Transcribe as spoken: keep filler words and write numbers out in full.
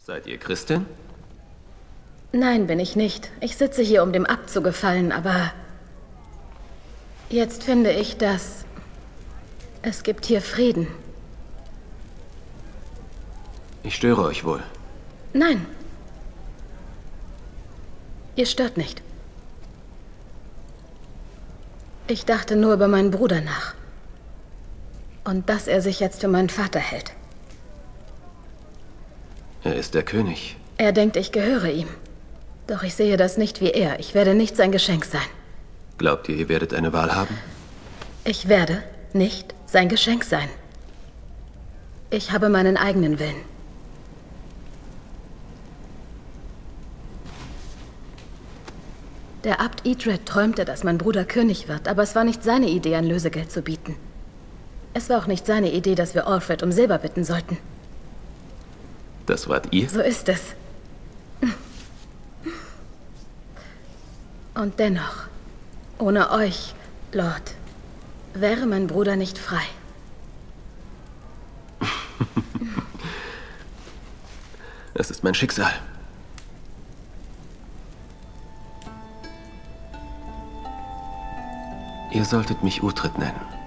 Seid ihr Christin? Nein, bin ich nicht. Ich sitze hier, um dem Abt zu gefallen, aber jetzt finde ich, dass es gibt hier Frieden. Ich störe euch wohl. Nein. Ihr stört nicht. Ich dachte nur über meinen Bruder nach. Und dass er sich jetzt für meinen Vater hält. Er ist der König. Er denkt, ich gehöre ihm. Doch ich sehe das nicht wie er. Ich werde nicht sein Geschenk sein. Glaubt ihr, ihr werdet eine Wahl haben? Ich werde nicht sein Geschenk sein. Ich habe meinen eigenen Willen. Der Abt Idred träumte, dass mein Bruder König wird, aber es war nicht seine Idee, ein Lösegeld zu bieten. Es war auch nicht seine Idee, dass wir Alfred um Silber bitten sollten. Das wart ihr? So ist es. Und dennoch, ohne euch, Lord, wäre mein Bruder nicht frei. Es ist mein Schicksal. Ihr solltet mich Uhtred nennen.